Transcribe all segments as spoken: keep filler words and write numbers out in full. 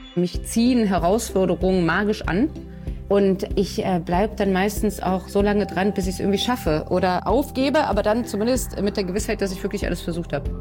Mich ziehen Herausforderungen magisch an. Und ich äh, bleibe dann meistens auch so lange dran, bis ich es irgendwie schaffe oder aufgebe, aber dann zumindest mit der Gewissheit, dass ich wirklich alles versucht habe.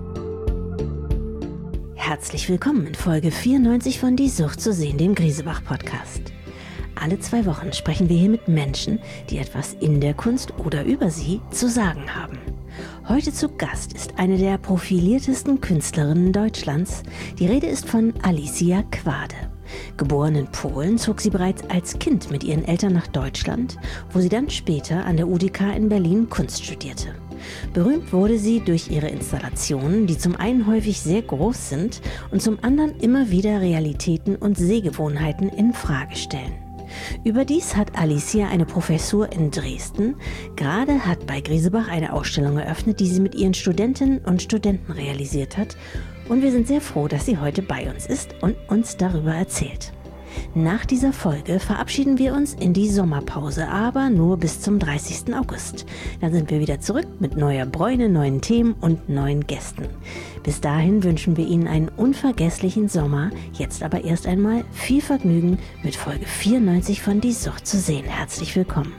Herzlich willkommen in Folge vierundneunzig von Die Sucht zu sehen, dem Griesebach-Podcast. Alle zwei Wochen sprechen wir hier mit Menschen, die etwas in der Kunst oder über sie zu sagen haben. Heute zu Gast ist eine der profiliertesten Künstlerinnen Deutschlands. Die Rede ist von Alicja Quade. Geboren in Polen, zog sie bereits als Kind mit ihren Eltern nach Deutschland, wo sie dann später an der U D K in Berlin Kunst studierte. Berühmt wurde sie durch ihre Installationen, die zum einen häufig sehr groß sind und zum anderen immer wieder Realitäten und Sehgewohnheiten in Frage stellen. Überdies hat Alicja eine Professur in Dresden. Gerade hat bei Griesebach eine Ausstellung eröffnet, die sie mit ihren Studentinnen und Studenten realisiert hat. Und wir sind sehr froh, dass sie heute bei uns ist und uns darüber erzählt. Nach dieser Folge verabschieden wir uns in die Sommerpause, aber nur bis zum dreißigsten August. Dann sind wir wieder zurück mit neuer Bräune, neuen Themen und neuen Gästen. Bis dahin wünschen wir Ihnen einen unvergesslichen Sommer. Jetzt aber erst einmal viel Vergnügen mit Folge vierundneunzig von Die Sucht zu sehen. Herzlich willkommen.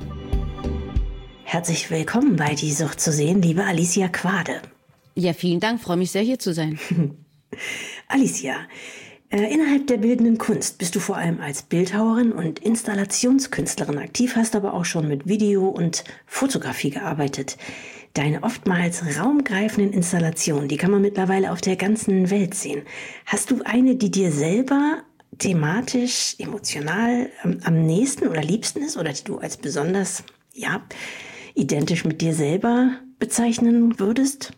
Herzlich willkommen bei Die Sucht zu sehen, liebe Alicja Quade. Ja, vielen Dank. Freue mich sehr, hier zu sein. Alicja, äh, innerhalb der bildenden Kunst bist du vor allem als Bildhauerin und Installationskünstlerin aktiv, hast aber auch schon mit Video und Fotografie gearbeitet. Deine oftmals raumgreifenden Installationen, die kann man mittlerweile auf der ganzen Welt sehen. Hast du eine, die dir selber thematisch, emotional ähm, am nächsten oder liebsten ist oder die du als besonders, ja, identisch mit dir selber bezeichnen würdest?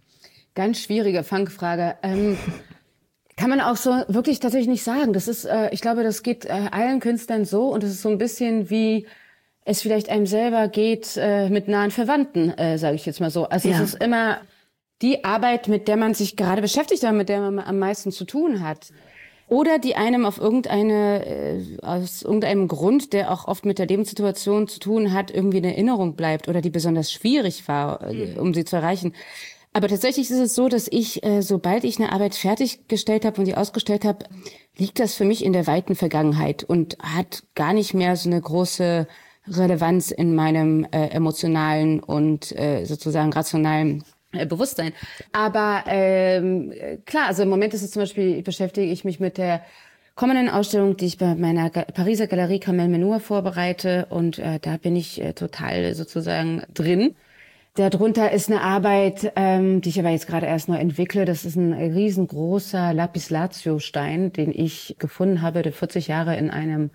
Ganz schwierige Fangfrage. Ähm, kann man auch so wirklich tatsächlich nicht sagen. Das ist, äh, ich glaube, das geht äh, allen Künstlern so und es ist so ein bisschen wie es vielleicht einem selber geht äh, mit nahen Verwandten, äh, sage ich jetzt mal so. Also ja. Es ist immer die Arbeit, mit der man sich gerade beschäftigt hat, mit der man am meisten zu tun hat. Oder die einem auf irgendeine, äh, aus irgendeinem Grund, der auch oft mit der Lebenssituation zu tun hat, irgendwie in Erinnerung bleibt oder die besonders schwierig war, äh, um sie zu erreichen. Aber tatsächlich ist es so, dass ich, äh, sobald ich eine Arbeit fertiggestellt habe und die ausgestellt habe, liegt das für mich in der weiten Vergangenheit und hat gar nicht mehr so eine große Relevanz in meinem äh, emotionalen und äh, sozusagen rationalen äh, Bewusstsein. Aber ähm, klar, also im Moment ist es zum Beispiel, beschäftige ich mich mit der kommenden Ausstellung, die ich bei meiner Ga- Pariser Galerie Kamel Mennour vorbereite und äh, da bin ich äh, total sozusagen drin. Darunter ist eine Arbeit, ähm, die ich aber jetzt gerade erst neu entwickle. Das ist ein riesengroßer Lapislazio-Stein, den ich gefunden habe, der vierzig Jahre in einem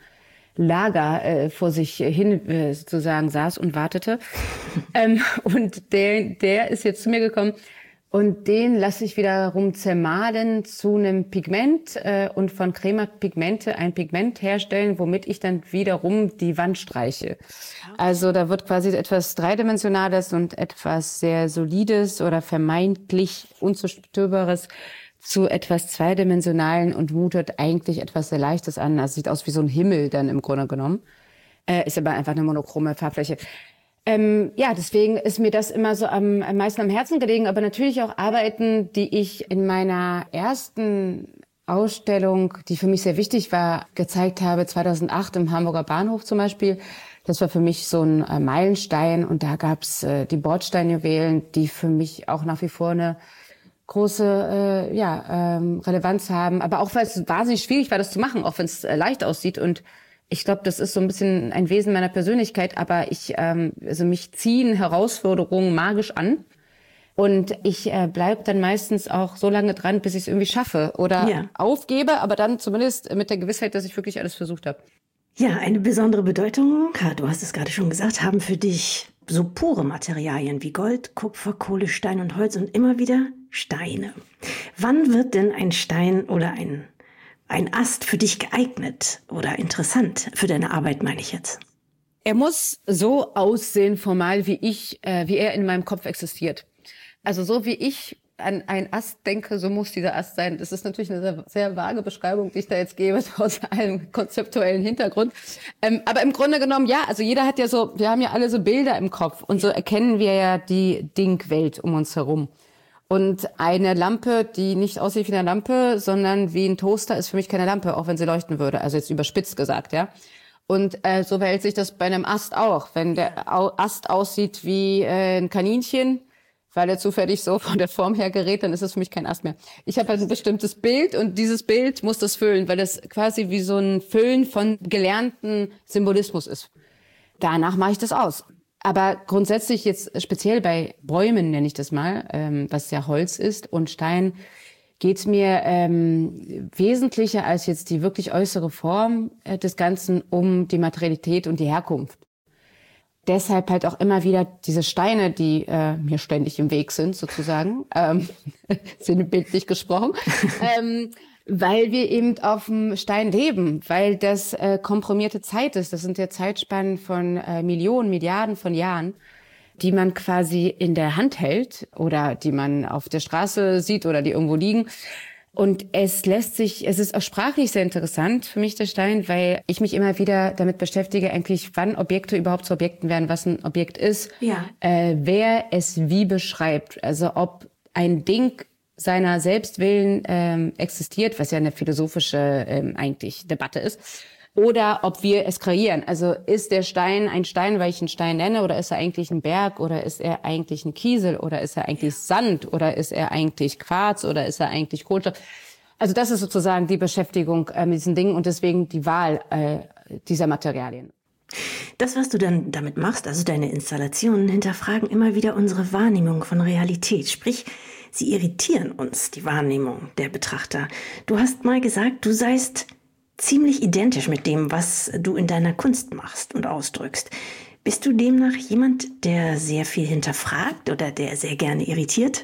Lager äh, vor sich hin äh, sozusagen saß und wartete. ähm, und der, der ist jetzt zu mir gekommen und den lasse ich wiederum zermahlen zu einem Pigment äh, und von Crema Pigmente ein Pigment herstellen, womit ich dann wiederum die Wand streiche. Also da wird quasi etwas Dreidimensionales und etwas sehr Solides oder vermeintlich Unzerstörbares zu etwas Zweidimensionalen und mutet eigentlich etwas sehr Leichtes an. Also sieht aus wie so ein Himmel dann im Grunde genommen. Äh, ist aber einfach eine monochrome Farbfläche. Ähm, ja, deswegen ist mir das immer so am, am meisten am Herzen gelegen. Aber natürlich auch Arbeiten, die ich in meiner ersten Ausstellung, die für mich sehr wichtig war, gezeigt habe, zweitausendacht im Hamburger Bahnhof zum Beispiel. Das war für mich so ein äh, Meilenstein. Und da gab's äh, die Bordsteinjuwelen, die für mich auch nach wie vor eine große äh, ja, ähm, Relevanz haben. Aber auch, weil es wahnsinnig schwierig war, das zu machen, auch wenn es äh, leicht aussieht. Und ich glaube, das ist so ein bisschen ein Wesen meiner Persönlichkeit. Aber ich, ähm, also mich ziehen Herausforderungen magisch an. Und ich äh, bleibe dann meistens auch so lange dran, bis ich es irgendwie schaffe oder ja. aufgebe. Aber dann zumindest mit der Gewissheit, dass ich wirklich alles versucht habe. Ja, eine besondere Bedeutung, du hast es gerade schon gesagt, haben für dich so pure Materialien wie Gold, Kupfer, Kohle, Stein und Holz und immer wieder Steine. Wann wird denn ein Stein oder ein, ein Ast für dich geeignet oder interessant für deine Arbeit, meine ich jetzt? Er muss so aussehen formal, wie ich, äh, wie er in meinem Kopf existiert. Also so wie ich an einen Ast denke, so muss dieser Ast sein. Das ist natürlich eine sehr, sehr vage Beschreibung, die ich da jetzt gebe, aus einem konzeptuellen Hintergrund. Ähm, aber im Grunde genommen, ja, also jeder hat ja so, wir haben ja alle so Bilder im Kopf und so erkennen wir ja die Ding-Welt um uns herum. Und eine Lampe, die nicht aussieht wie eine Lampe, sondern wie ein Toaster, ist für mich keine Lampe, auch wenn sie leuchten würde. Also jetzt überspitzt gesagt, ja. Und äh, so verhält sich das bei einem Ast auch. Wenn der Ast aussieht wie äh, ein Kaninchen, weil er zufällig so von der Form her gerät, dann ist es für mich kein Ast mehr. Ich habe halt ein bestimmtes Bild und dieses Bild muss das füllen, weil das quasi wie so ein Füllen von gelernten Symbolismus ist. Danach mache ich das aus. Aber grundsätzlich jetzt speziell bei Bäumen, nenne ich das mal, ähm, was ja Holz ist und Stein, geht es mir ähm, wesentlicher als jetzt die wirklich äußere Form äh, des Ganzen um die Materialität und die Herkunft. Deshalb halt auch immer wieder diese Steine, die äh, mir ständig im Weg sind, sozusagen, ähm, sinnbildlich gesprochen, ähm, weil wir eben auf dem Stein leben, weil das äh, komprimierte Zeit ist. Das sind ja Zeitspannen von äh, Millionen, Milliarden von Jahren, die man quasi in der Hand hält oder die man auf der Straße sieht oder die irgendwo liegen. Und es lässt sich, es ist auch sprachlich sehr interessant für mich, der Stein, weil ich mich immer wieder damit beschäftige, eigentlich, wann Objekte überhaupt zu Objekten werden, was ein Objekt ist, ja. äh, wer es wie beschreibt. Also ob ein Ding seiner Selbstwillen ähm, existiert, was ja eine philosophische ähm, eigentlich Debatte ist, oder ob wir es kreieren. Also ist der Stein ein Stein, weil ich einen Stein nenne, oder ist er eigentlich ein Berg, oder ist er eigentlich ein Kiesel, oder ist er eigentlich Sand, oder ist er eigentlich Quarz, oder ist er eigentlich Kohlenstoff? Also das ist sozusagen die Beschäftigung äh, mit diesen Dingen und deswegen die Wahl äh, dieser Materialien. Das, was du dann damit machst, also deine Installationen, hinterfragen immer wieder unsere Wahrnehmung von Realität. Sprich, sie irritieren uns, die Wahrnehmung der Betrachter. Du hast mal gesagt, du seist ziemlich identisch mit dem, was du in deiner Kunst machst und ausdrückst. Bist du demnach jemand, der sehr viel hinterfragt oder der sehr gerne irritiert?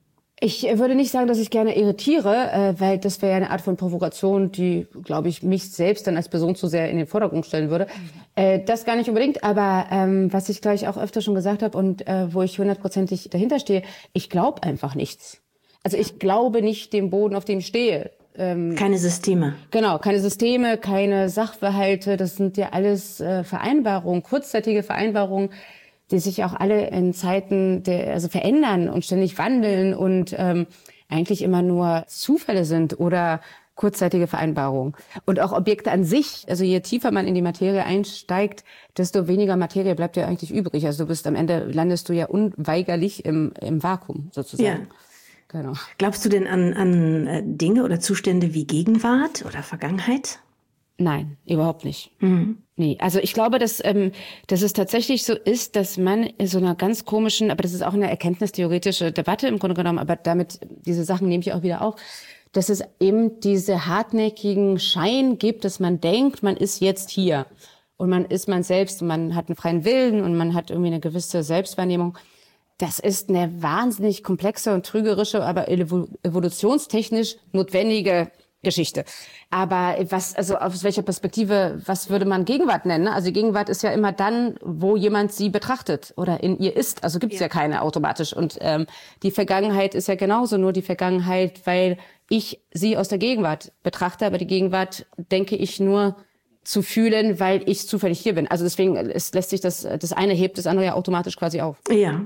Ich würde nicht sagen, dass ich gerne irritiere, äh, weil das wäre ja eine Art von Provokation, die, glaube ich, mich selbst dann als Person zu sehr in den Vordergrund stellen würde. Äh, das gar nicht unbedingt, aber ähm, was ich, glaube ich, auch öfter schon gesagt habe und äh, wo ich hundertprozentig dahinter stehe, ich glaube einfach nichts. Also ich glaube nicht dem Boden, auf dem ich stehe. Ähm, keine Systeme. Genau, keine Systeme, keine Sachverhalte. Das sind ja alles äh, Vereinbarungen, kurzzeitige Vereinbarungen, die sich auch alle in Zeiten der, also verändern und ständig wandeln und ähm, eigentlich immer nur Zufälle sind oder kurzzeitige Vereinbarungen. Und auch Objekte an sich, also je tiefer man in die Materie einsteigt, desto weniger Materie bleibt ja eigentlich übrig. Also du bist am Ende, landest du ja unweigerlich im, im Vakuum sozusagen. Ja. Genau. Glaubst du denn an, an Dinge oder Zustände wie Gegenwart oder Vergangenheit? Nein, überhaupt nicht. Mhm. Nee, also ich glaube, dass, ähm, dass es tatsächlich so ist, dass man in so einer ganz komischen, aber das ist auch eine erkenntnistheoretische Debatte im Grunde genommen, aber damit, diese Sachen nehme ich auch wieder auf, dass es eben diese hartnäckigen Schein gibt, dass man denkt, man ist jetzt hier und man ist man selbst und man hat einen freien Willen und man hat irgendwie eine gewisse Selbstwahrnehmung. Das ist eine wahnsinnig komplexe und trügerische, aber evolutionstechnisch notwendige Geschichte. Aber was, also aus welcher Perspektive, was würde man Gegenwart nennen? Also die Gegenwart ist ja immer dann, wo jemand sie betrachtet oder in ihr ist. Also gibt's ja. ja keine automatisch. Und ähm, die Vergangenheit ist ja genauso nur die Vergangenheit, weil ich sie aus der Gegenwart betrachte. Aber die Gegenwart denke ich nur zu fühlen, weil ich zufällig hier bin. Also deswegen es lässt sich das, das eine hebt das andere ja automatisch quasi auf. Ja.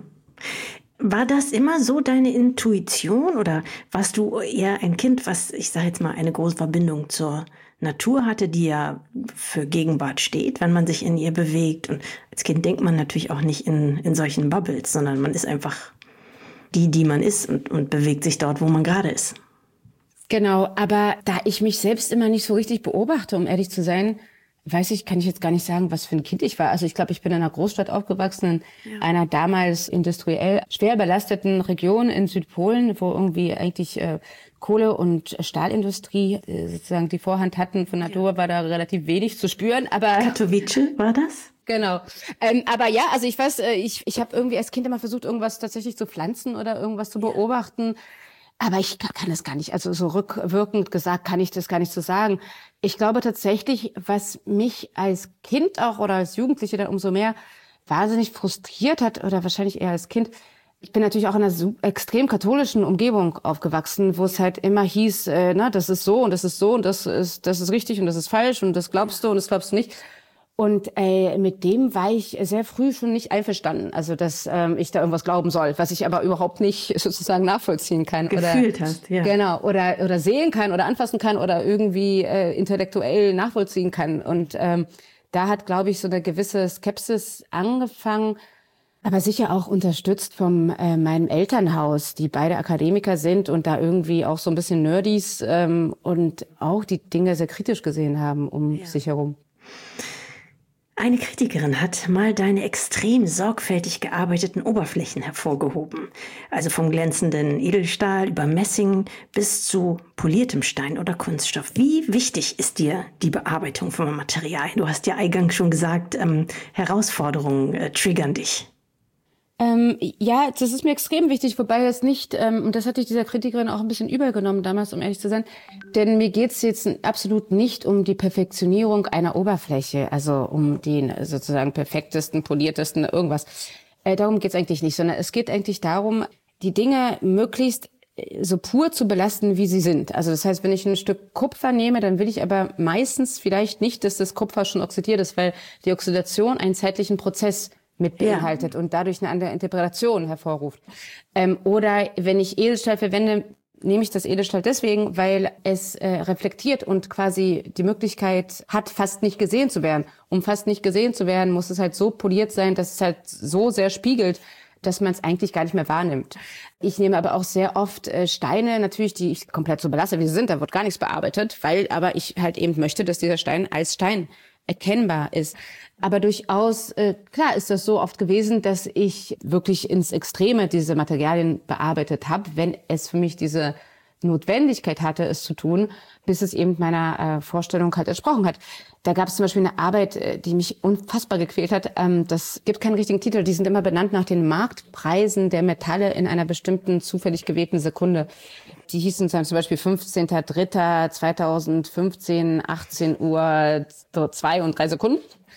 War das immer so deine Intuition oder warst du eher ein Kind, was, ich sage jetzt mal, eine große Verbindung zur Natur hatte, die ja für Gegenwart steht, wenn man sich in ihr bewegt? Und als Kind denkt man natürlich auch nicht in, in solchen Bubbles, sondern man ist einfach die, die man ist und, und bewegt sich dort, wo man gerade ist. Genau, aber da ich mich selbst immer nicht so richtig beobachte, um ehrlich zu sein, weiß ich, kann ich jetzt gar nicht sagen, was für ein Kind ich war. Also ich glaube, ich bin in einer Großstadt aufgewachsen, in ja. einer damals industriell schwer belasteten Region in Südpolen, wo irgendwie eigentlich äh, Kohle- und Stahlindustrie äh, sozusagen die Vorhand hatten. Von Natur ja. war da relativ wenig zu spüren. Aber Katowice war das? Genau. Ähm, aber ja, also ich weiß, äh, ich, ich habe irgendwie als Kind immer versucht, irgendwas tatsächlich zu pflanzen oder irgendwas zu beobachten. Aber ich kann das gar nicht, also so rückwirkend gesagt kann ich das gar nicht so sagen. Ich glaube tatsächlich, was mich als Kind auch oder als Jugendliche dann umso mehr wahnsinnig frustriert hat oder wahrscheinlich eher als Kind, ich bin natürlich auch in einer extrem katholischen Umgebung aufgewachsen, wo es halt immer hieß, äh, na, das ist so und das ist so und das ist, das ist richtig und das ist falsch und das glaubst du und das glaubst du nicht. Und äh, mit dem war ich sehr früh schon nicht einverstanden. Also, dass ähm, ich da irgendwas glauben soll, was ich aber überhaupt nicht sozusagen nachvollziehen kann. Gefühlt oder, hast, ja. Genau, oder oder sehen kann oder anfassen kann oder irgendwie äh, intellektuell nachvollziehen kann. Und ähm, da hat, glaube ich, so eine gewisse Skepsis angefangen, aber sicher auch unterstützt von äh, meinem Elternhaus, die beide Akademiker sind und da irgendwie auch so ein bisschen Nerdys ähm, und auch die Dinge sehr kritisch gesehen haben um ja. sich herum. Eine Kritikerin hat mal deine extrem sorgfältig gearbeiteten Oberflächen hervorgehoben. Also vom glänzenden Edelstahl über Messing bis zu poliertem Stein oder Kunststoff. Wie wichtig ist dir die Bearbeitung von Materialien? Du hast ja eingangs schon gesagt, ähm, Herausforderungen äh, triggern dich. Ähm, ja, das ist mir extrem wichtig, wobei es nicht, ähm, und das hatte ich dieser Kritikerin auch ein bisschen übergenommen damals, um ehrlich zu sein, denn mir geht's jetzt absolut nicht um die Perfektionierung einer Oberfläche, also um den sozusagen perfektesten, poliertesten irgendwas. Äh, darum geht's eigentlich nicht, sondern es geht eigentlich darum, die Dinge möglichst so pur zu belasten, wie sie sind. Also das heißt, wenn ich ein Stück Kupfer nehme, dann will ich aber meistens vielleicht nicht, dass das Kupfer schon oxidiert ist, weil die Oxidation einen zeitlichen Prozess mit beinhaltet ja. und dadurch eine andere Interpretation hervorruft. Ähm, oder wenn ich Edelstahl verwende, nehme ich das Edelstahl deswegen, weil es äh, reflektiert und quasi die Möglichkeit hat, fast nicht gesehen zu werden. Um fast nicht gesehen zu werden, muss es halt so poliert sein, dass es halt so sehr spiegelt, dass man es eigentlich gar nicht mehr wahrnimmt. Ich nehme aber auch sehr oft äh, Steine, natürlich, die ich komplett so belasse, wie sie sind. Da wird gar nichts bearbeitet, weil aber ich halt eben möchte, dass dieser Stein als Stein erkennbar ist. Aber durchaus, äh, klar ist das so oft gewesen, dass ich wirklich ins Extreme diese Materialien bearbeitet habe, wenn es für mich diese Notwendigkeit hatte, es zu tun, bis es eben meiner äh, Vorstellung halt entsprochen hat. Da gab es zum Beispiel eine Arbeit, äh, die mich unfassbar gequält hat. Ähm, das gibt keinen richtigen Titel, die sind immer benannt nach den Marktpreisen der Metalle in einer bestimmten zufällig gewählten Sekunde. Die hießen zum Beispiel fünfzehnter dritter zweitausendfünfzehn, achtzehn Uhr, zwei und drei Sekunden.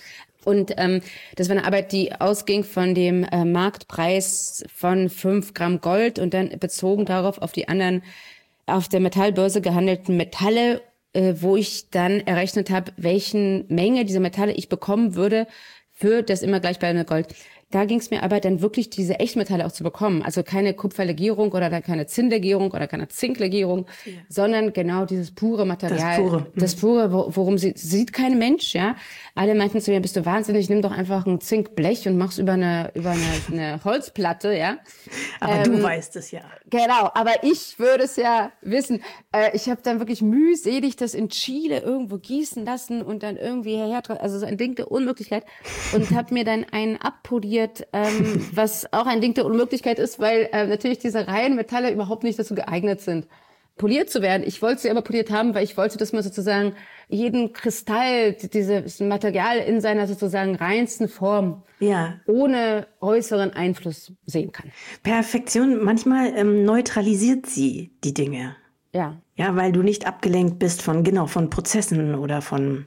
Und ähm, das war eine Arbeit, die ausging von dem äh, Marktpreis von fünf Gramm Gold und dann bezogen darauf auf die anderen auf der Metallbörse gehandelten Metalle, äh, wo ich dann errechnet habe, welchen Menge dieser Metalle ich bekommen würde für das immer gleichbleibende Gold. Da ging es mir aber dann wirklich, diese Echtmetalle auch zu bekommen. Also keine Kupferlegierung oder keine Zinnlegierung oder keine Zinklegierung, ja. sondern genau dieses pure Material. Das pure. Das pure, worum sie, sieht kein Mensch, ja. Alle meinten zu mir, bist du wahnsinnig, nimm doch einfach ein Zinkblech und mach's über eine, über eine, eine Holzplatte, ja. Aber ähm, du weißt es ja. Genau, aber ich würde es ja wissen. Äh, ich habe dann wirklich mühselig das in Chile irgendwo gießen lassen und dann irgendwie herher, also so ein Ding der Unmöglichkeit. Und habe mir dann einen abpoliert, ähm, was auch ein Ding der Unmöglichkeit ist, weil äh, natürlich diese reinen Metalle überhaupt nicht dazu geeignet sind, poliert zu werden. Ich wollte sie aber poliert haben, weil ich wollte, dass man sozusagen jeden Kristall, dieses Material in seiner sozusagen reinsten Form ja. ohne äußeren Einfluss sehen kann. Perfektion, manchmal ähm, neutralisiert sie die Dinge. Ja. Ja, weil du nicht abgelenkt bist von, genau, von Prozessen oder von,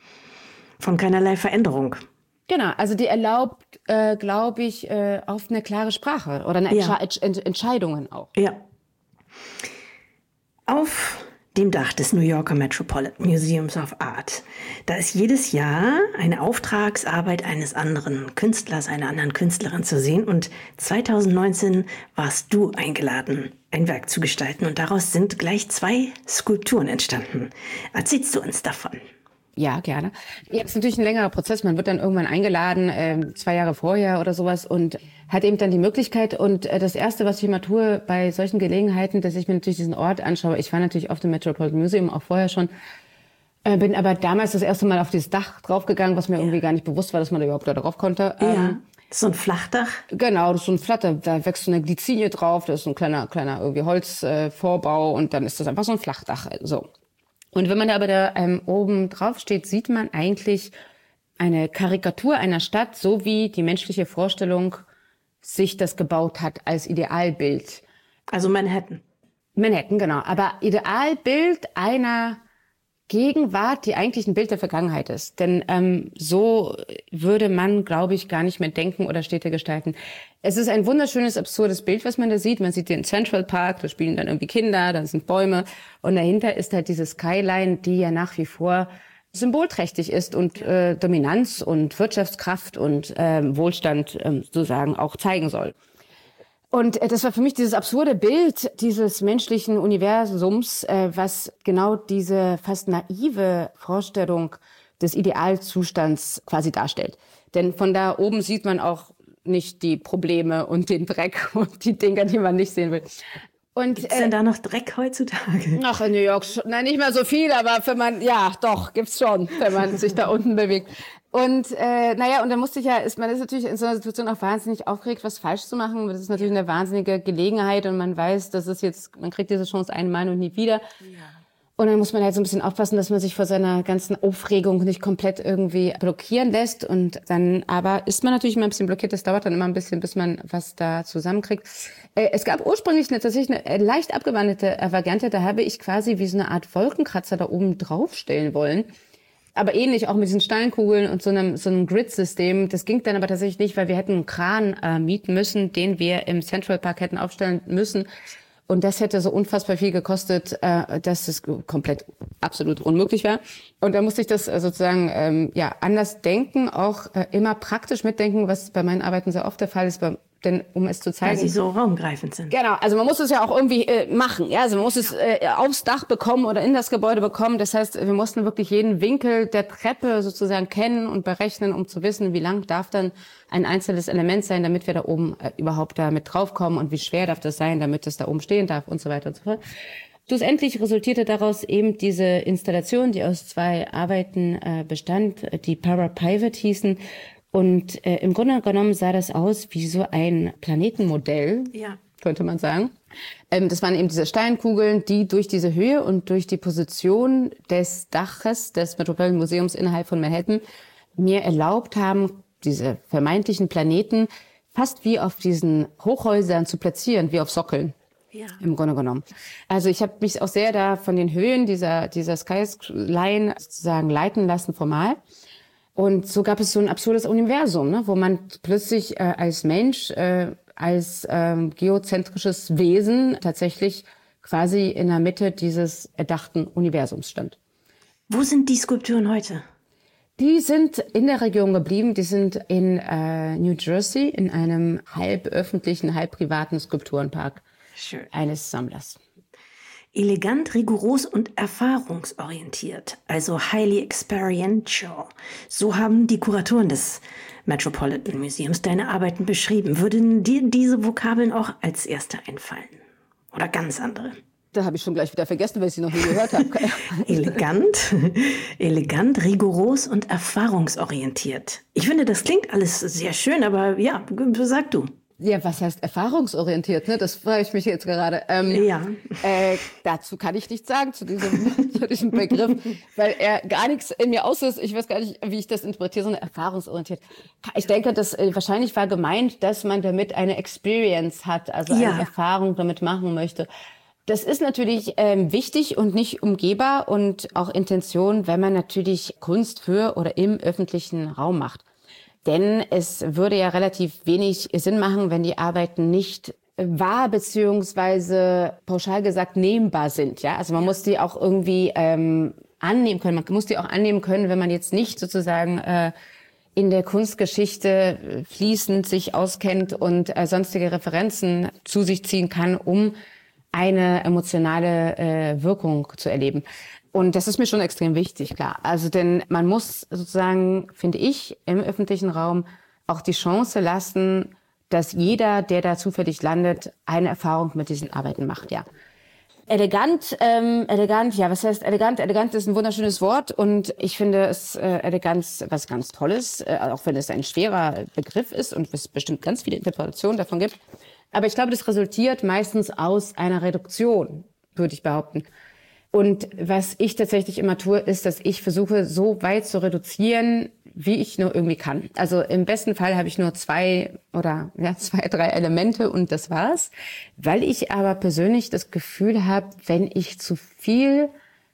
von keinerlei Veränderung. Genau, also die erlaubt, äh, glaube ich, äh, auf eine klare Sprache oder eine ja. Entsche- Ent- Entscheidungen auch. Ja. Auf dem Dach des New Yorker Metropolitan Museums of Art, da ist jedes Jahr eine Auftragsarbeit eines anderen Künstlers, einer anderen Künstlerin zu sehen. Und zweitausendneunzehn warst du eingeladen, ein Werk zu gestalten. Und daraus sind gleich zwei Skulpturen entstanden. Erzählst du uns davon? Ja, gerne. Ja, es ist natürlich ein längerer Prozess. Man wird dann irgendwann eingeladen, äh, zwei Jahre vorher oder sowas und hat eben dann die Möglichkeit. Und äh, das Erste, was ich immer tue bei solchen Gelegenheiten, dass ich mir natürlich diesen Ort anschaue. Ich war natürlich auf dem Metropolitan Museum, auch vorher schon. Äh, bin aber damals das erste Mal auf dieses Dach draufgegangen, was mir ja. irgendwie gar nicht bewusst war, dass man da überhaupt da drauf konnte. Ja. Ähm, so ein Flachdach? Genau, das ist so ein Flatter. Da wächst so eine Glycinie drauf. Das ist so ein kleiner, kleiner irgendwie Holzvorbau äh, und dann ist das einfach so ein Flachdach. So. Und wenn man da aber da ähm, oben drauf steht, sieht man eigentlich eine Karikatur einer Stadt, so wie die menschliche Vorstellung sich das gebaut hat als Idealbild. Also Manhattan. Manhattan, genau. Aber Idealbild einer Gegenwart, die eigentlich ein Bild der Vergangenheit ist. Denn ähm, so würde man, glaube ich, gar nicht mehr denken oder Städte gestalten. Es ist ein wunderschönes, absurdes Bild, was man da sieht. Man sieht den Central Park, da spielen dann irgendwie Kinder, da sind Bäume. Und dahinter ist halt diese Skyline, die ja nach wie vor symbolträchtig ist und äh, Dominanz und Wirtschaftskraft und äh, Wohlstand äh, sozusagen auch zeigen soll. Und äh, das war für mich dieses absurde Bild dieses menschlichen Universums, äh, was genau diese fast naive Vorstellung des Idealzustands quasi darstellt. Denn von da oben sieht man auch nicht die Probleme und den Dreck und die Dinge, die man nicht sehen will. Und, gibt's denn äh, da noch Dreck heutzutage? Ach, in New York, nein, nicht mehr so viel, aber wenn man, ja, doch, gibt's schon, wenn man sich da unten bewegt. Und äh, naja, und dann musste ich ja, ist, man ist natürlich in so einer Situation auch wahnsinnig aufgeregt, was falsch zu machen. Das ist natürlich eine wahnsinnige Gelegenheit und man weiß, dass es jetzt, man kriegt diese Chance einmal und nie wieder. Ja. Und dann muss man halt so ein bisschen aufpassen, dass man sich vor seiner ganzen Aufregung nicht komplett irgendwie blockieren lässt. Und dann aber ist man natürlich immer ein bisschen blockiert. Das dauert dann immer ein bisschen, bis man was da zusammenkriegt. Äh, es gab ursprünglich eine, tatsächlich eine leicht abgewandelte Variante. Da habe ich quasi wie so eine Art Wolkenkratzer da oben draufstellen wollen. Aber ähnlich auch mit diesen Steinkugeln und so einem, so einem Grid-System. Das ging dann aber tatsächlich nicht, weil wir hätten einen Kran äh, mieten müssen, den wir im Central Park hätten aufstellen müssen. Und das hätte so unfassbar viel gekostet, äh, dass es komplett absolut unmöglich war. Und da musste ich das äh, sozusagen ähm, ja anders denken, auch äh, immer praktisch mitdenken, was bei meinen Arbeiten sehr oft der Fall ist, bei, denn um es zu zeigen. Weil sie so raumgreifend sind. Genau, also man muss es ja auch irgendwie äh, machen. Ja, also man muss es äh, aufs Dach bekommen oder in das Gebäude bekommen. Das heißt, wir mussten wirklich jeden Winkel der Treppe sozusagen kennen und berechnen, um zu wissen, wie lang darf dann ein einzelnes Element sein, damit wir da oben äh, überhaupt da mit draufkommen und wie schwer darf das sein, damit es da oben stehen darf und so weiter und so fort. Schlussendlich resultierte daraus eben diese Installation, die aus zwei Arbeiten äh, bestand, die Parapivot hießen. Und äh, im Grunde genommen sah das aus wie so ein Planetenmodell, ja, könnte man sagen. Ähm, das waren eben diese Steinkugeln, die durch diese Höhe und durch die Position des Daches des Metropolitan Museums innerhalb von Manhattan mir erlaubt haben, diese vermeintlichen Planeten fast wie auf diesen Hochhäusern zu platzieren, wie auf Sockeln. Ja. Im Grunde genommen. Also ich habe mich auch sehr da von den Höhen dieser, dieser Skyline sozusagen leiten lassen formal. Und so gab es so ein absurdes Universum, ne, wo man plötzlich äh, als Mensch, äh, als ähm, geozentrisches Wesen tatsächlich quasi in der Mitte dieses erdachten Universums stand. Wo sind die Skulpturen heute? Die sind in der Region geblieben. Die sind in äh, New Jersey in einem halb öffentlichen, halb privaten Skulpturenpark. Schön. Eines Sammlers. Elegant, rigoros und erfahrungsorientiert, also highly experiential. So haben die Kuratoren des Metropolitan Museums deine Arbeiten beschrieben. Würden dir diese Vokabeln auch als erste einfallen? Oder ganz andere? Da habe ich schon gleich wieder vergessen, weil ich sie noch nie gehört habe. Elegant, elegant, rigoros und erfahrungsorientiert. Ich finde, das klingt alles sehr schön, aber ja, sag du. Ja, was heißt erfahrungsorientiert? Ne? Das frage ich mich jetzt gerade. Ähm, ja. Äh, dazu kann ich nichts sagen, zu diesem, zu diesem Begriff, weil er gar nichts in mir auslöst. Ich weiß gar nicht, wie ich das interpretiere, so eine erfahrungsorientiert. Ich denke, dass äh, wahrscheinlich war gemeint, dass man damit eine Experience hat, also ja. eine Erfahrung damit machen möchte. Das ist natürlich ähm, wichtig und nicht umgehbar und auch Intention, wenn man natürlich Kunst für oder im öffentlichen Raum macht. Denn es würde ja relativ wenig Sinn machen, wenn die Arbeiten nicht wahr beziehungsweise pauschal gesagt nehmbar sind. Ja, also man muss die auch irgendwie ähm, annehmen können. Man muss die auch annehmen können, wenn man jetzt nicht sozusagen äh, in der Kunstgeschichte fließend sich auskennt und äh, sonstige Referenzen zu sich ziehen kann, um eine emotionale äh, Wirkung zu erleben. Und das ist mir schon extrem wichtig, klar. Also denn man muss sozusagen, finde ich, im öffentlichen Raum auch die Chance lassen, dass jeder, der da zufällig landet, eine Erfahrung mit diesen Arbeiten macht, ja. Elegant, ähm, elegant, ja, was heißt elegant? Elegant ist ein wunderschönes Wort und ich finde es äh, Eleganz was ganz Tolles, äh, auch wenn es ein schwerer Begriff ist und es bestimmt ganz viele Interpretationen davon gibt. Aber ich glaube, das resultiert meistens aus einer Reduktion, würde ich behaupten. Und was ich tatsächlich immer tue, ist, dass ich versuche, so weit zu reduzieren, wie ich nur irgendwie kann. Also im besten Fall habe ich nur zwei oder ja, zwei, drei Elemente und das war's. Weil ich aber persönlich das Gefühl habe, wenn ich zu viel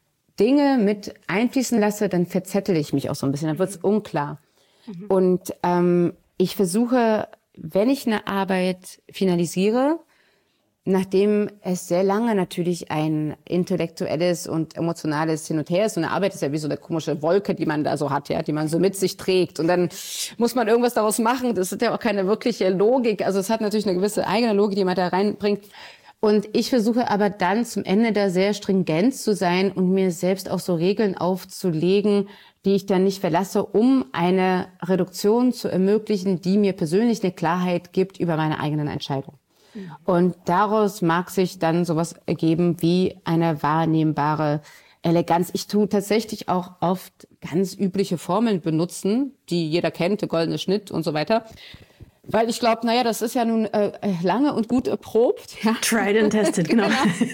Dinge mit einfließen lasse, dann verzettel ich mich auch so ein bisschen, dann wird's unklar. Mhm. Und ähm, ich versuche, wenn ich eine Arbeit finalisiere, nachdem es sehr lange natürlich ein intellektuelles und emotionales Hin und Her ist, so eine Arbeit ist ja wie so eine komische Wolke, die man da so hat, ja, die man so mit sich trägt. Und dann muss man irgendwas daraus machen. Das ist ja auch keine wirkliche Logik. Also es hat natürlich eine gewisse eigene Logik, die man da reinbringt. Und ich versuche aber dann zum Ende da sehr stringent zu sein und mir selbst auch so Regeln aufzulegen, die ich dann nicht verlasse, um eine Reduktion zu ermöglichen, die mir persönlich eine Klarheit gibt über meine eigenen Entscheidungen. Und daraus mag sich dann sowas ergeben wie eine wahrnehmbare Eleganz. Ich tue tatsächlich auch oft ganz übliche Formeln benutzen, die jeder kennt, der goldene Schnitt und so weiter. Weil ich glaube, naja, das ist ja nun äh, lange und gut erprobt. Ja. Tried and tested, genau.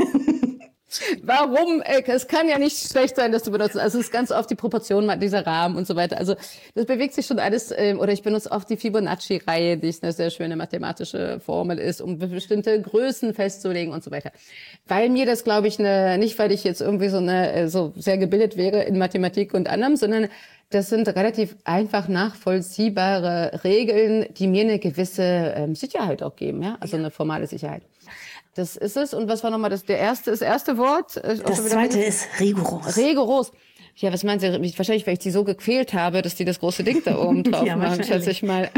Warum? Es kann ja nicht schlecht sein, dass du benutzt. Also es ist ganz oft die Proportion dieser Rahmen und so weiter. Also das bewegt sich schon alles. Oder ich benutze oft die Fibonacci-Reihe, die eine sehr schöne mathematische Formel ist, um bestimmte Größen festzulegen und so weiter. Weil mir das, glaube ich, eine, nicht weil ich jetzt irgendwie so eine so sehr gebildet wäre in Mathematik und anderem, sondern das sind relativ einfach nachvollziehbare Regeln, die mir eine gewisse ähm, Sicherheit auch geben, ja, also eine formale Sicherheit. Das ist es. Und was war nochmal das, der erste, das erste Wort? Das zweite ist rigoros. Rigoros. Ja, was meinen Sie? Wahrscheinlich, weil ich die so gequält habe, dass die das große Ding da oben drauf ja, machen, schätze ich mal.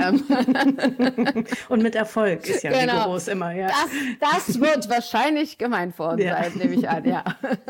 Und mit Erfolg ist ja genau. Rigoros immer, ja. Das, das wird wahrscheinlich gemeint worden ja. sein, nehme ich an, ja.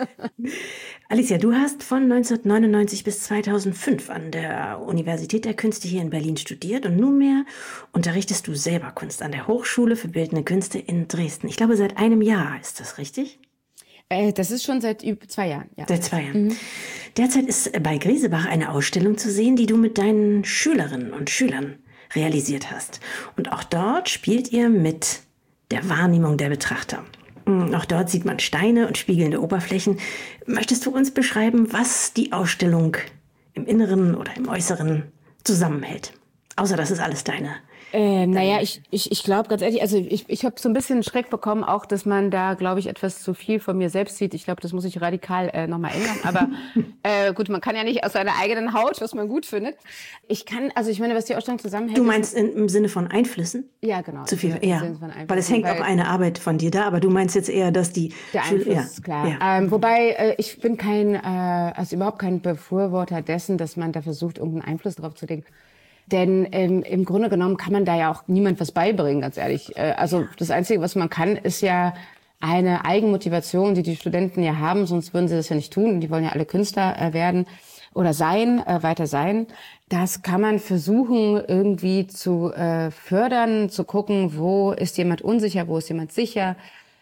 Alicia, du hast von neunzehnhundertneunundneunzig bis zweitausendfünf an der Universität der Künste hier in Berlin studiert und nunmehr unterrichtest du selber Kunst an der Hochschule für Bildende Künste in Dresden. Ich glaube, seit einem Jahr, ist das richtig? Äh, das ist schon seit über zwei Jahren, ja. Seit zwei Jahren. Mhm. Derzeit ist bei Griesebach eine Ausstellung zu sehen, die du mit deinen Schülerinnen und Schülern realisiert hast. Und auch dort spielt ihr mit der Wahrnehmung der Betrachter. Auch dort sieht man Steine und spiegelnde Oberflächen. Möchtest du uns beschreiben, was die Ausstellung im Inneren oder im Äußeren zusammenhält? Außer, das ist alles deine. Äh, naja, ich, ich, ich glaube ganz ehrlich, also ich, ich habe so ein bisschen Schreck bekommen, auch, dass man da, glaube ich, etwas zu viel von mir selbst sieht. Ich glaube, das muss ich radikal äh, nochmal ändern. Aber äh, gut, man kann ja nicht aus seiner eigenen Haut, was man gut findet. Ich kann, also ich meine, was die Ausstellung zusammenhält. Du meinst in, im Sinne von Einflüssen? Ja, genau. Zu viel, ja. Weil es hängt weil, auch eine Arbeit von dir da, aber du meinst jetzt eher, dass die... Der Einfluss, ja, klar. Ja. Ähm, wobei, äh, ich bin kein, äh, also überhaupt kein Befürworter dessen, dass man da versucht, irgendeinen Einfluss drauf zu legen. Denn ähm, im Grunde genommen kann man da ja auch niemand was beibringen, ganz ehrlich. Äh, also das Einzige, was man kann, ist ja eine Eigenmotivation, die die Studenten ja haben, sonst würden sie das ja nicht tun. Die wollen ja alle Künstler äh, werden oder sein, äh, weiter sein. Das kann man versuchen irgendwie zu äh, fördern, zu gucken, wo ist jemand unsicher, wo ist jemand sicher.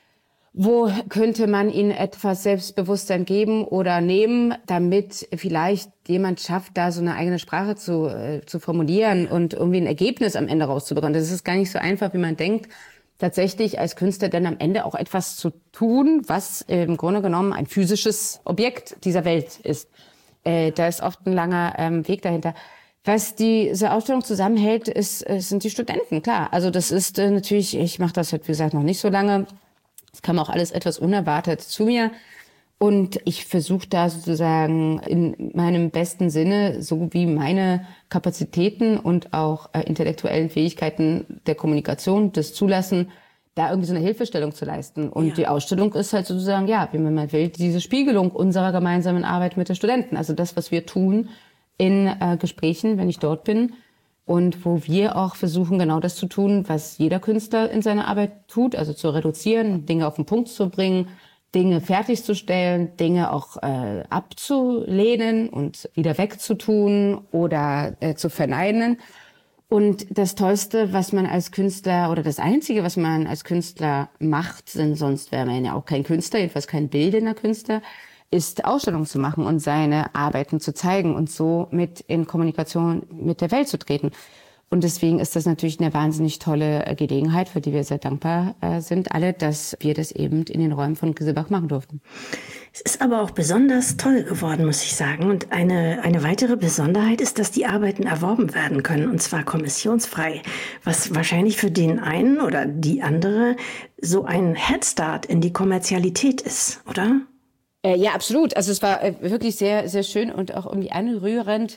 Wo könnte man ihnen etwas Selbstbewusstsein geben oder nehmen, damit vielleicht jemand schafft, da so eine eigene Sprache zu, äh, zu formulieren und irgendwie ein Ergebnis am Ende rauszubekommen. Das ist gar nicht so einfach, wie man denkt, tatsächlich als Künstler dann am Ende auch etwas zu tun, was äh, im Grunde genommen ein physisches Objekt dieser Welt ist. Äh, da ist oft ein langer ähm, Weg dahinter. Was diese Ausstellung zusammenhält, ist, äh, sind die Studenten, klar. Also das ist äh, natürlich, ich mache das halt, wie gesagt, noch nicht so lange. Es kam auch alles etwas unerwartet zu mir. Und ich versuche da sozusagen in meinem besten Sinne, so wie meine Kapazitäten und auch äh, intellektuellen Fähigkeiten der Kommunikation das zulassen, da irgendwie so eine Hilfestellung zu leisten. Und ja. Die Ausstellung ist halt sozusagen, ja, wie man mal will, diese Spiegelung unserer gemeinsamen Arbeit mit den Studenten. Also das, was wir tun in äh, Gesprächen, wenn ich dort bin. Und wo wir auch versuchen, genau das zu tun, was jeder Künstler in seiner Arbeit tut, also zu reduzieren, Dinge auf den Punkt zu bringen, Dinge fertigzustellen, Dinge auch äh, abzulehnen und wieder wegzutun oder äh, zu verneinen. Und das Tollste, was man als Künstler oder das Einzige, was man als Künstler macht, denn sonst wäre man ja auch kein Künstler, jedenfalls kein bildender Künstler, ist Ausstellungen zu machen und seine Arbeiten zu zeigen und so mit in Kommunikation mit der Welt zu treten. Und deswegen ist das natürlich eine wahnsinnig tolle Gelegenheit, für die wir sehr dankbar äh, sind, alle, dass wir das eben in den Räumen von Griesebach machen durften. Es ist aber auch besonders toll geworden, muss ich sagen. Und eine, eine weitere Besonderheit ist, dass die Arbeiten erworben werden können, und zwar kommissionsfrei, was wahrscheinlich für den einen oder die andere so ein Headstart in die Kommerzialität ist, oder? Äh, ja, absolut. Also es war äh, wirklich sehr, sehr schön und auch irgendwie anrührend,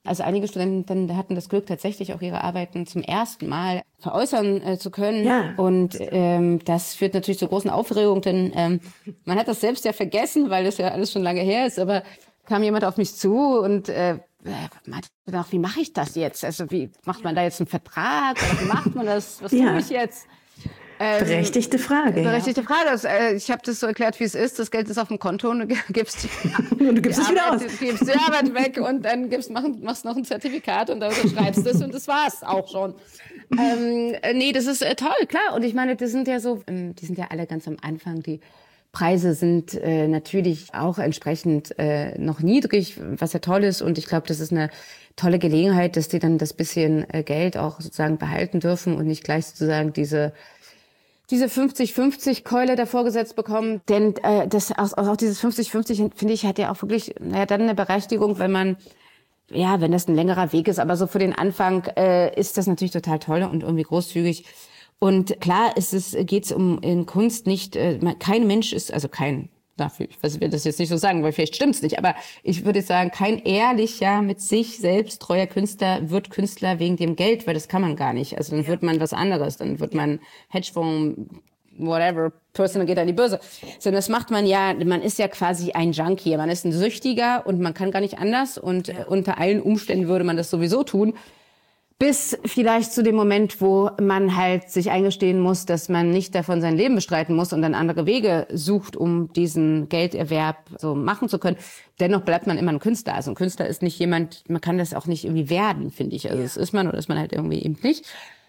Also einige Studenten hatten das Glück, tatsächlich auch ihre Arbeiten zum ersten Mal veräußern äh, zu können. Ja. Und ähm, das führt natürlich zu großen Aufregungen, denn ähm, man hat das selbst ja vergessen, weil das ja alles schon lange her ist. Aber kam jemand auf mich zu und äh, meinte nach, wie mache ich das jetzt? Also wie macht man da jetzt einen Vertrag? Oder wie macht man das? Was Ja. tue ich jetzt? Ähm, Berechtigte Frage. Berechtigte ja. Frage. Das, äh, ich habe das so erklärt, wie es ist. Das Geld ist auf dem Konto und du gibst, und du gibst es wieder aus. Du gibst die Arbeit weg und dann gibst, mach, machst noch ein Zertifikat und dann unterschreibst es und das war's auch schon. ähm, äh, nee, das ist äh, toll, klar. Und ich meine, die sind ja so, ähm, die sind ja alle ganz am Anfang. Die Preise sind äh, natürlich auch entsprechend äh, noch niedrig, was ja toll ist. Und ich glaube, das ist eine tolle Gelegenheit, dass die dann das bisschen äh, Geld auch sozusagen behalten dürfen und nicht gleich sozusagen diese diese fünfzig fünfzig Keule davor gesetzt bekommen. Denn äh, das auch, auch dieses fünfzig fünfzig, finde ich, hat ja auch wirklich naja, dann eine Berechtigung, wenn man, ja, wenn das ein längerer Weg ist. Aber so für den Anfang äh, ist das natürlich total toll und irgendwie großzügig. Und klar ist es, geht's um in Kunst nicht, äh, kein Mensch ist, also kein, dafür, ich will das jetzt nicht so sagen, weil vielleicht stimmt's nicht, aber ich würde sagen, kein ehrlicher, mit sich selbst treuer Künstler wird Künstler wegen dem Geld, weil das kann man gar nicht. Also dann ja. wird man was anderes, dann wird man Hedgefonds, whatever, Person geht an die Börse. Sondern das macht man ja, man ist ja quasi ein Junkie, man ist ein Süchtiger und man kann gar nicht anders und ja. unter allen Umständen würde man das sowieso tun. Bis vielleicht zu dem Moment, wo man halt sich eingestehen muss, dass man nicht davon sein Leben bestreiten muss und dann andere Wege sucht, um diesen Gelderwerb so machen zu können. Dennoch bleibt man immer ein Künstler. Also ein Künstler ist nicht jemand, man kann das auch nicht irgendwie werden, finde ich. Also das ist man oder ist man halt irgendwie eben nicht.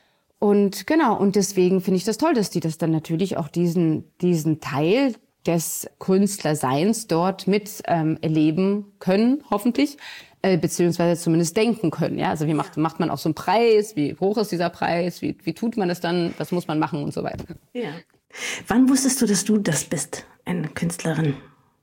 Und genau, und deswegen finde ich das toll, dass die das dann natürlich auch diesen, diesen Teil des Künstlerseins dort mit ähm, erleben können, hoffentlich. Beziehungsweise zumindest denken können. Ja? Also wie macht, macht man auch so einen Preis? Wie hoch ist dieser Preis? Wie, wie tut man das dann? Was muss man machen und so weiter? Ja. Wann wusstest du, dass du das bist, eine Künstlerin?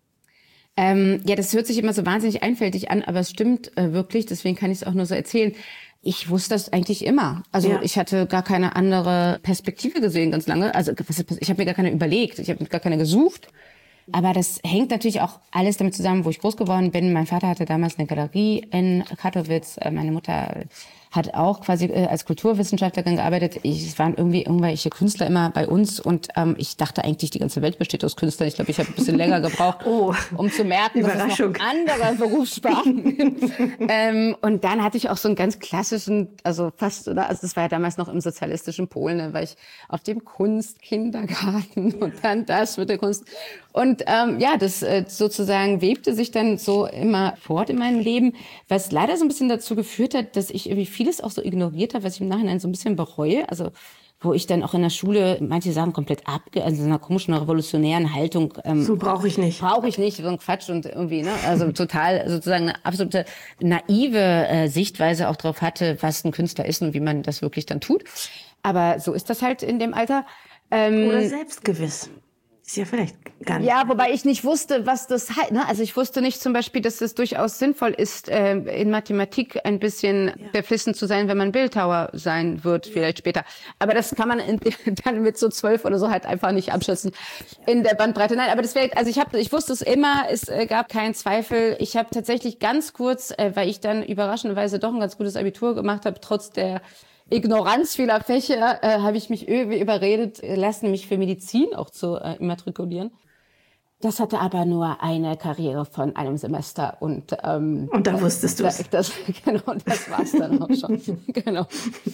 Ähm, ja, das hört sich immer so wahnsinnig einfältig an, aber es stimmt äh, wirklich. Deswegen kann ich es auch nur so erzählen. Ich wusste das eigentlich immer. Also ja. ich hatte gar keine andere Perspektive gesehen ganz lange. Also ich habe mir gar keine überlegt. Ich habe gar keine gesucht. Aber das hängt natürlich auch alles damit zusammen, wo ich groß geworden bin. Mein Vater hatte damals eine Galerie in Katowice. Meine Mutter hat auch quasi als Kulturwissenschaftlerin gearbeitet. Ich, es waren irgendwie irgendwelche Künstler immer bei uns und ähm, ich dachte eigentlich, die ganze Welt besteht aus Künstlern. Ich glaube, ich habe ein bisschen länger gebraucht, oh, um zu merken, dass es noch andere Berufssparten gibt. ähm, und dann hatte ich auch so einen ganz klassischen, also fast, oder? Also das war ja damals noch im sozialistischen Polen, da war ich auf dem Kunstkindergarten und dann das mit der Kunst. Und ähm, ja, das äh, sozusagen webte sich dann so immer fort in meinem Leben, was leider so ein bisschen dazu geführt hat, dass ich irgendwie vieles auch so ignoriert habe, was ich im Nachhinein so ein bisschen bereue. Also wo ich dann auch in der Schule manche Sachen komplett abge... also in einer komischen revolutionären Haltung... Ähm, so brauche ich nicht. Brauche ich nicht, so ein Quatsch und irgendwie, ne? Also total sozusagen eine absolute naive äh, Sichtweise auch drauf hatte, was ein Künstler ist und wie man das wirklich dann tut. Aber so ist das halt in dem Alter. Ähm, Oder selbstgewiss. Ist ja vielleicht gar nicht. Ja, wobei ich nicht wusste, was das heißt. Ne? Also ich wusste nicht zum Beispiel, dass es durchaus sinnvoll ist, äh, in Mathematik ein bisschen ja. beflissen zu sein, wenn man Bildhauer sein wird, vielleicht später. Aber das kann man in, dann mit so zwölf oder so halt einfach nicht abschätzen in der Bandbreite. Nein, aber das wäre, also ich habe, ich wusste es immer, es äh, gab keinen Zweifel. Ich habe tatsächlich ganz kurz, äh, weil ich dann überraschenderweise doch ein ganz gutes Abitur gemacht habe, trotz der Ignoranz vieler Fächer, äh, habe ich mich überredet lassen, mich für Medizin auch zu äh, immatrikulieren. Das hatte aber nur eine Karriere von einem Semester und ähm, und da wusstest du es. Das, genau, das war's dann auch schon. Genau.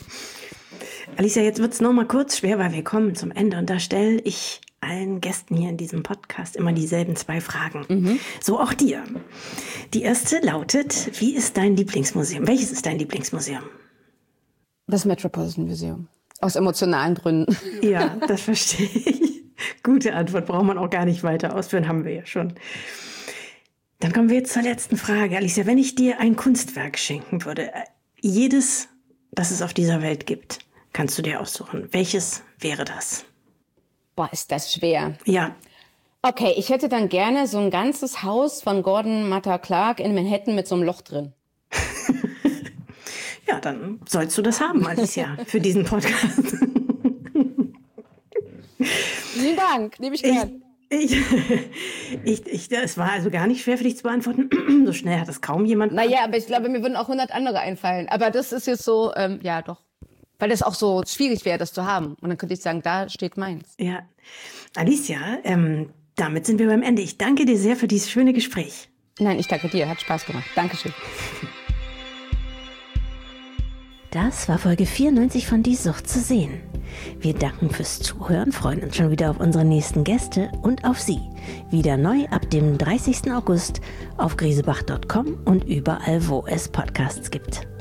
Alicia, jetzt wird's noch mal kurz schwer, weil wir kommen zum Ende und da stelle ich allen Gästen hier in diesem Podcast immer dieselben zwei Fragen. Mhm. So auch dir. Die erste lautet: Wie ist dein Lieblingsmuseum? Welches ist dein Lieblingsmuseum? Das Metropolitan Museum. Aus emotionalen Gründen. Ja, das verstehe ich. Gute Antwort, braucht man auch gar nicht weiter ausführen, haben wir ja schon. Dann kommen wir jetzt zur letzten Frage. Alicia, wenn ich dir ein Kunstwerk schenken würde, jedes, das es auf dieser Welt gibt, kannst du dir aussuchen. Welches wäre das? Boah, ist das schwer. Ja. Okay, ich hätte dann gerne so ein ganzes Haus von Gordon Matta Clark in Manhattan mit so einem Loch drin. Ja, dann sollst du das haben, Alicia, für diesen Podcast. Vielen Dank, nehme ich gern. Ich, ich, ich, es war also gar nicht schwer für dich zu beantworten. So schnell hat das kaum jemand. Naja, aber ich glaube, mir würden auch hundert andere einfallen. Aber das ist jetzt so, ähm, ja doch. Weil das auch so schwierig wäre, das zu haben. Und dann könnte ich sagen, da steht meins. Ja. Alicia, ähm, damit sind wir beim Ende. Ich danke dir sehr für dieses schöne Gespräch. Nein, ich danke dir. Hat Spaß gemacht. Dankeschön. Das war Folge vierundneunzig von Die Sucht zu sehen. Wir danken fürs Zuhören, freuen uns schon wieder auf unsere nächsten Gäste und auf Sie. Wieder neu ab dem dreißigsten August auf griesebach Punkt com und überall, wo es Podcasts gibt.